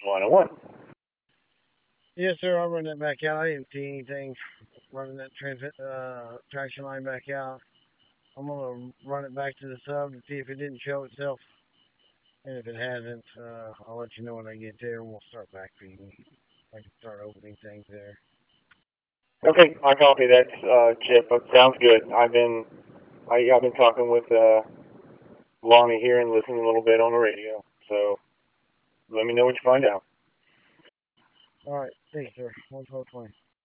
101. Yes, sir. I'll run that back out. I didn't see anything running that traction line back out. I'm gonna run it back to the sub to see if it didn't show itself, and if it hasn't, I'll let you know when I get there, and we'll start back feeding. I can start opening things there. Okay, I copy that, Chip. Sounds good. I've been talking with Lonnie here and listening a little bit on the radio. So let me know what you find out. All right, thanks, sir. 11220.